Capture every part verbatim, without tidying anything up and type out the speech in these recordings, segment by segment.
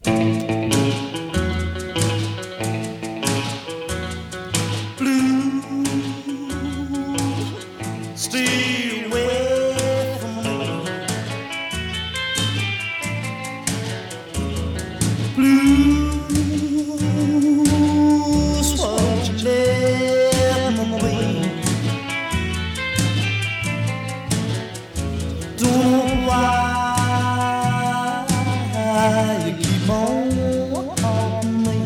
Stay away from me. Blues, won't you let me be? Don't know why you keep on haunting me.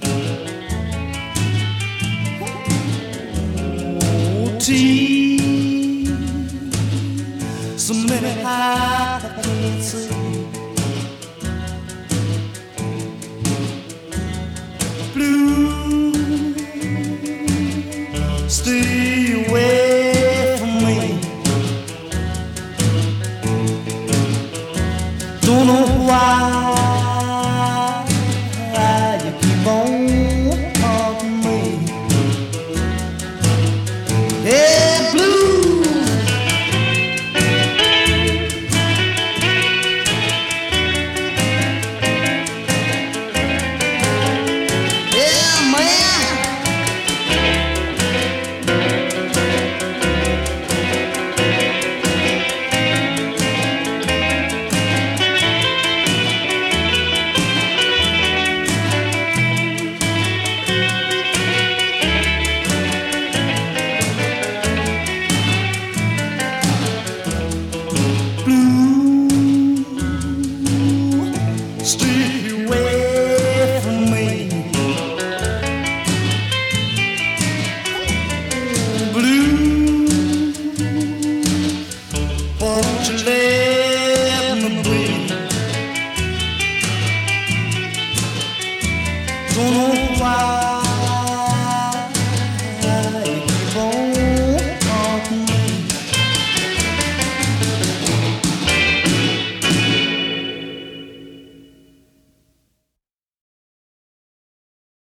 Oh, tea, so many eyes I can't see. Blue, stay away from me. Don't know why you keep on haunting me. Hey, blue. Yeah, man. Stay away from me. Blue, won't you let me be? Don't know why